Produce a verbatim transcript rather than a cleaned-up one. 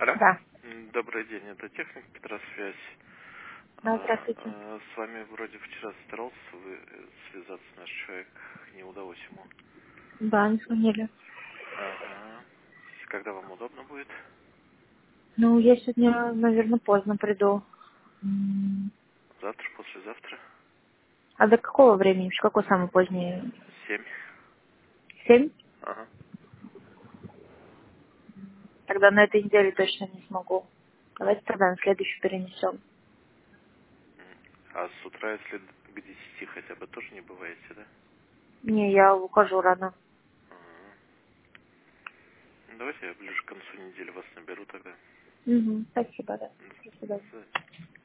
Алло. Да. М, Добрый день, это техник Петросвязь. Да, А, здравствуйте. а, С вами вроде вчера старался вы э, связаться, наш человек, не удалось ему. Да, не звонили. Ага. Когда вам удобно будет? Ну, я сегодня, наверное, поздно приду. М, Завтра, послезавтра? А до какого времени? В какой самый поздний? Семь. Семь? Ага. Тогда на этой неделе точно не смогу. Давайте тогда на следующую перенесем. М. А с утра, если к десяти хотя бы, тоже не бываете, да? Не, я ухожу рано. Ага. Ну, давайте я ближе к концу недели вас наберу тогда. Угу, спасибо, да. М, До свидания. До свидания.